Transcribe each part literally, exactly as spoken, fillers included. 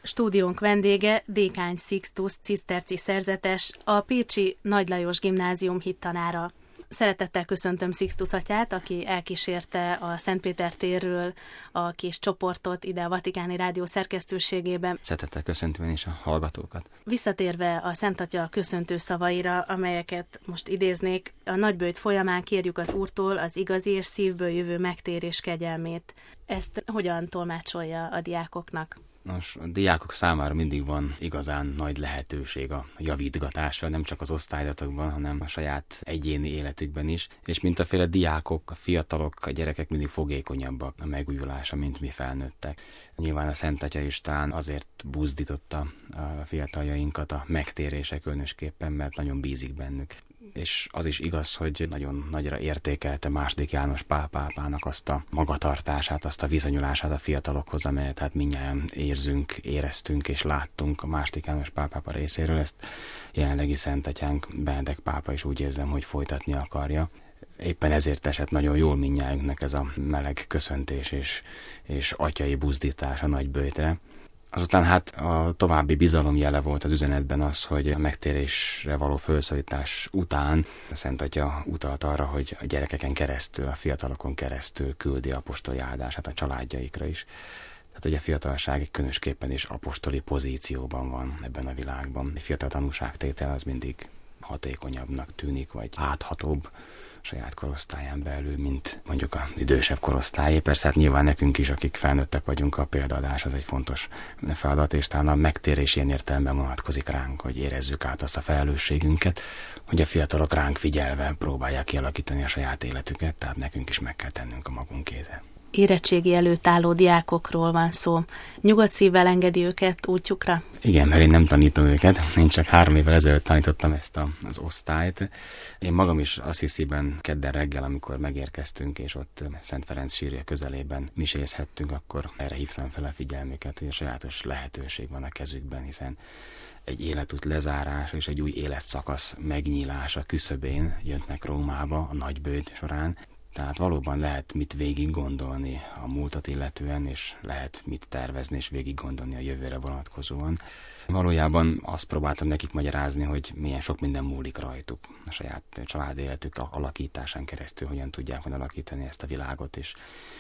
Stúdiónk vendége Dékány Sixtus ciszterci szerzetes, a pécsi Nagy Lajos Gimnázium hittanára. Szeretettel köszöntöm Sixtus atyát, aki elkísérte a Szentpéter térről a kis csoportot ide a Vatikáni Rádió szerkesztőségében. Szeretettel köszöntöm én is a hallgatókat. Visszatérve a Szent Atya köszöntő szavaira, amelyeket most idéznék, a nagyböjt folyamán kérjük az Úrtól az igazi és szívből jövő megtérés kegyelmét. Ezt hogyan tolmácsolja a diákoknak? Nos, a diákok számára mindig van igazán nagy lehetőség a javítgatásra, nem csak az osztályzatokban, hanem a saját egyéni életükben is. És mintaféle diákok, a fiatalok, a gyerekek mindig fogékonyabbak a megújulásra, mint mi felnőttek. Nyilván a Szent Atya is talán azért buzdította a fiataljainkat a megtérésre különösképpen, mert nagyon bízik bennük. És az is igaz, hogy nagyon nagyra értékelte második János Pál pápának azt a magatartását, azt a viszonyulását a fiatalokhoz, amelyet hát mindnyájan érzünk, éreztünk és láttunk a második János Pál pápa részéről. Ezt jelenlegi Szent Atyánk Benedek pápa is úgy érzem, hogy folytatni akarja. Éppen ezért esett nagyon jól mindnyájunknak ez a meleg köszöntés és, és atyai buzdítás a nagyböjtre. Azután hát a további bizalomjele volt az üzenetben az, hogy a megtérésre való felszólítás után a Szent Atya utalt arra, hogy a gyerekeken keresztül, a fiatalokon keresztül küldi apostoli áldását a családjaikra is. Tehát, hogy a fiatalság különösképpen is apostoli pozícióban van ebben a világban. A fiatal tanúságtétel az mindig hatékonyabbnak tűnik, vagy áthatóbb saját korosztályán belül, mint mondjuk az idősebb korosztályé. Persze hát nyilván nekünk is, akik felnőttek vagyunk, a példaadás az egy fontos feladat, és talán a megtérés ilyen értelemben vonatkozik ránk, hogy érezzük át azt a felelősségünket, hogy a fiatalok ránk figyelve próbálják kialakítani a saját életüket, tehát nekünk is meg kell tennünk a magunkézet. Érettségi előtt álló diákokról van szó. Nyugodt szívvel engedi őket útjukra? Igen, mert én nem tanítom őket. Én csak három évvel ezelőtt tanítottam ezt a, az osztályt. Én magam is Assisiben kedden reggel, amikor megérkeztünk, és ott Szent Ferenc sírja közelében misézhettünk, akkor erre hívtam fel a figyelmüket, hogy a sajátos lehetőség van a kezükben, hiszen egy életút lezárása és egy új életszakasz megnyílása küszöbén jöttnek Rómába a nagyböjt során. Tehát valóban lehet mit végig gondolni a múltat illetően, és lehet mit tervezni és végig gondolni a jövőre vonatkozóan. Valójában azt próbáltam nekik magyarázni, hogy milyen sok minden múlik rajtuk. A saját család életük alakításán keresztül hogyan tudják majd alakítani ezt a világot, és,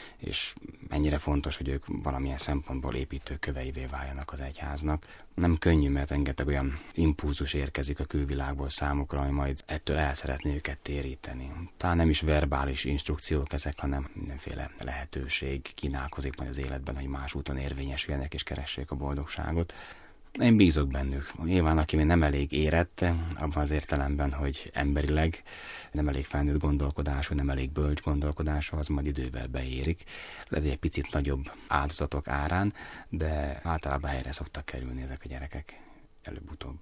és mennyire fontos, hogy ők valamilyen szempontból építőköveivé váljanak az egyháznak. Nem könnyű, mert rengeteg olyan impulzus érkezik a külvilágból számukra, ami majd ettől el szeretné őket téríteni. Talán nem is verbális instrukciók ezek, hanem mindenféle lehetőség kínálkozik majd az életben, hogy más úton érvényesüljenek és keressék a boldogságot. Én bízok bennük. Nyilván, aki még nem elég érett, abban az értelemben, hogy emberileg nem elég felnőtt gondolkodású, nem elég bölcs gondolkodású, az majd idővel beérik. Lehet, egy picit nagyobb áldozatok árán, de általában helyre szoktak kerülni ezek a gyerekek előbb-utóbb.